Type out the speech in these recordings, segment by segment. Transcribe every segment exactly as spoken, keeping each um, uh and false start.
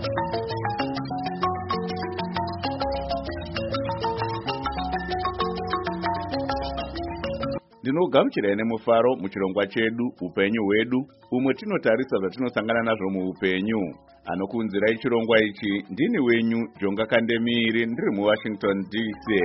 Ndinogamuchira nemufaro muchirongwa chedu upenyu hwedu umwe tinotarisa zvatinosangana nazvo muupenyu. Anokunzirai chirongwa ichi ndini wenyu Jonga Kandemiri ndiri muWashington D C.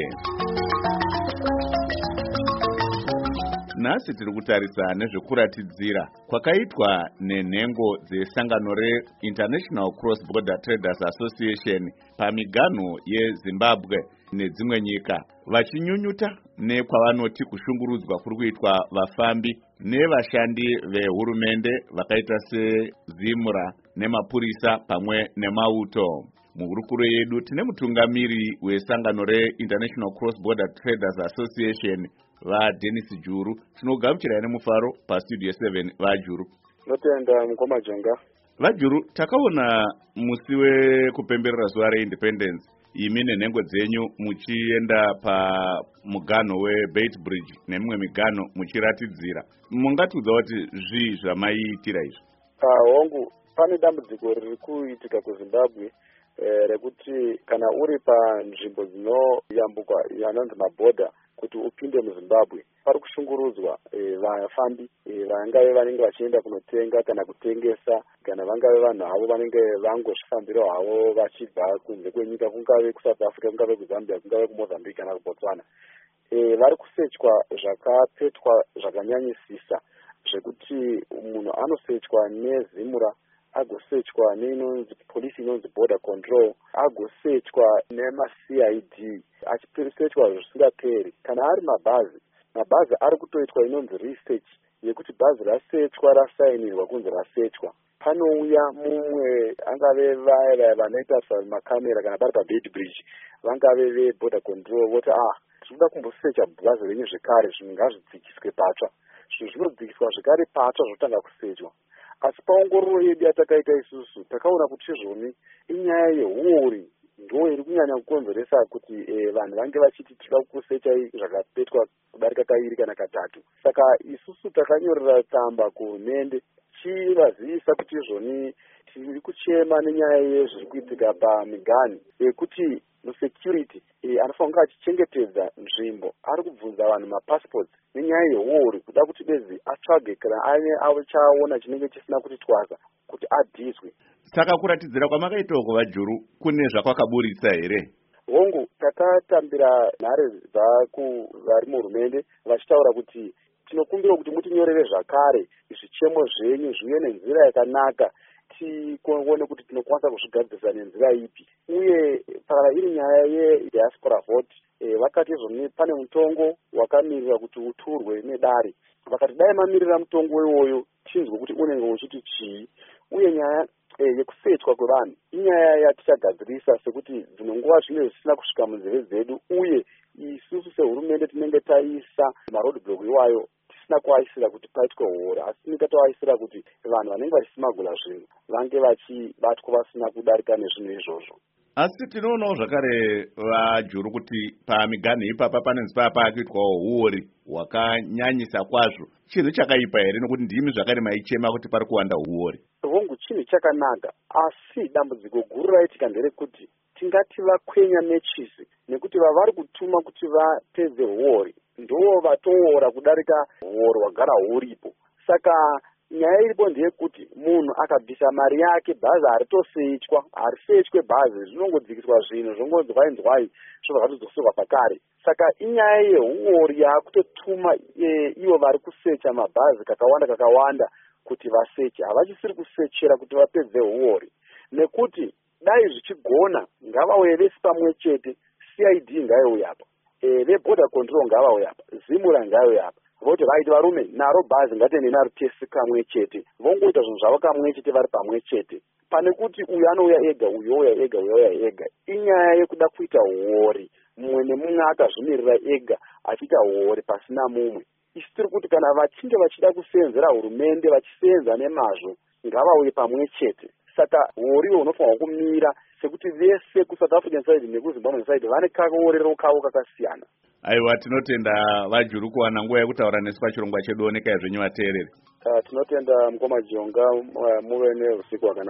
Nhasi tiri kutarisa nezvekuratidzira kwakaitwa nenhengo dzesangano reInternational Cross Border Traders Association pamiganho yeZimbabwe nedzimwe nyika, vachinyunyuta nekwavanoti kushungurudzwa kuri kuitwa vafambi nevashandi vehurumende vakaita seZimura nemapurisa pamwe nemauto. Muhurukuro yedu tine mutungamiri wesangano reInternational Cross Border Traders Association vaDennis Juru. Tinogamuchirai nemufaro pastudio seven vaJuru. Notenda mukoma Jonga. VaJuru, takaona musi wekupemberera zuva reIndependence imi nenhengo dzenyu muchienda pamuganho weBeitbridge nemimwe miganho muchiratidzira. Mungatiudza kuti zvii zvamaiitira izvi? Ah, hongu, pane dambudziko riri kuitika kuZimbabwe eh, rekuti kana uri panzvimbo dzinoyambukwa yanonzi mabhodha kuti upinde muZimbabwe pari kushungurudzwa e, vafambi e, vangave vanenge vachienda kunotenga kana kutengesa kana vangave vanhu havo vanenge vangozvifambira havo vachibva kunze kwenyika, kungave kuSouth Africa, kungave kuZambia, kungave kuMozambique kana kuBotswana. E, vari kusechwa zvakapetwa zvakanyanyisisa zvekuti munhu anosechwa neZimura, agosechwa neinonzi polisi inonzi border control, agosechwa nema-C I D, achipesechwa zvisingaperi. Kana ari mabhazi, mabhazi ari kutoitwa inonzi research yekuti bhazi rasechwa rasainirwa kunzi rasechwa, panouya mumwe angave vaya vanoita makamera kana pari paBeitbridge, vangave veborder control voti ah tinoda kumbosecha bhazi renyu zvekare, zvinhu ngazvidzikiswe patsva. Zvinhu zvinodzikiswa zvekare patsva zvotanga kusechwa. Asi paongororo yedu yatakaita isusu takaona kuti izvoni inyaya yehuori ndo iri kunyanya kukonzeresa kuti e, vanhu vange vachiti tinoda kusecha zvakapetwa kudarika kairi kana katatu. Saka isusu takanyorera tsamba kuhurumende chivazivisa kuti izvoni tiri kuchema nenyaya yezviri kuitika pamiganhi yekuti musecurity e, anofanira achichengetedza nzvimbo ari kubvunza vanhu mapassports nenyaya yehuori kuda kuti bezi atsvage kana ane achaona chinenge chisina kuti twasa kuti adhiswe. Saka kuratidzira kwamakaitoko vaJuru kune zvakwakaburitsa here? Hongu, takatambira nhare dzaku vari muhurumende vachitaura kuti tinokumbira kuti mutinyorere zvakare zvichemo zvenyu zvive nenzira yakanaka, tikuone kuti tinokwanisa kuzvigadzirisa nenzira ipi. Uye kana iri nyaya yediaspora vote, e, vakati izvoni pane mutongo wakamirira kuti uturwe nedare. Vakati dai mamirira mutongo iwoyo tinzwe kuti unenge uchiti chii. Uye nyaya e, yekusechwa kwevanhu inyaya yatichagadzirisa sekuti dzimwe nguva zvine zvisina kusvika munzeve dzedu, uye isusu sehurumende tinenge taisa maroadblock iwayo tisina kuaisira kuti paitwe huori, asi tinenge toaisira kuti vanhu vanenge vachisimagula zvinhu vange vachibatwa vasina kudarika nezvinhu izvozvo. Asi tinoonawo zvakare vaJuru kuti pamiganho ipapa panonzi papa kuitwawo huori hwakanyanyisa kwazvo. Chinhu chakaipa here nokuti ndimi zvakare maichema kuti pari kuwanda huori? Hongu, chinhu chakanaka, asi dambudziko guru raitika nderekuti tingati vakwenya mechisi nekuti vavari kutuma kuti vapedze huori ndo vatoora kudarika huori hwagara huripo. Saka nyaya iripo ndeyekuti munhu akabvisa mari yake bhazi haritosechwa, harisechwe bhazi, zvinongodzikiswa zvinhu zvongonzwai nzwai zvobva zvatodzoswa pakare. Saka inyaya yehuori yaakutotuma e, ivo vari kusecha mabhazi kakawanda kakawanda kuti vaseche, havachisiri kusechera kuti vapedze huori. Nekuti dai zvichigona ngavauye vese pamwe chete, C I D ngaiuye apa, e, veborder control ngavauye apa, Zimura ngaiuye apa, voti vaiti varume naro bhazi ngatiende naro tese kamwe chete, vongoita zvinhu zvavo kamwe chete vari pamwe chete, pane kuti uyu anouya ega uyu ouya ega uyu ouya ega. Inyaya yekuda kuita huori, mumwe nemumwe akazvimirira ega achiita huori pasina mumwe. Isi tiri kuti kana vachinge vachida kusenzera hurumende vachisenza nemazvo ngavauye pamwe chete. Saka huoriwo unofanirwa kumira sekuti vese kuSouth African side nekuZimbabwe side vane kaorero kavo kakasiyana. Aiwa, tinotenda vaJuru kuwana nguva yekutaura nesu pachirongwa chedu. Oneka zvenyu vateereri. Uh, tinotenda mukoma Jonga, muve neusiku hwakanaka.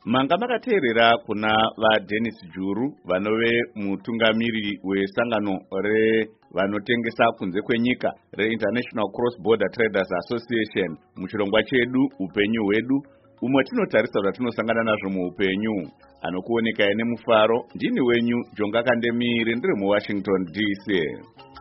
Manga makateerera kuna vaDennis Juru vanove mutungamiri wesangano revanotengesa kunze kwenyika reInternational Cross Border Traders Association muchirongwa chedu upenyu hwedu, umwe tinotarisa zvatinosangana nazvo muupenyu. Anokuonekai nemufaro ndini wenyu Jonga Kandemiri ndiri muWashington D C.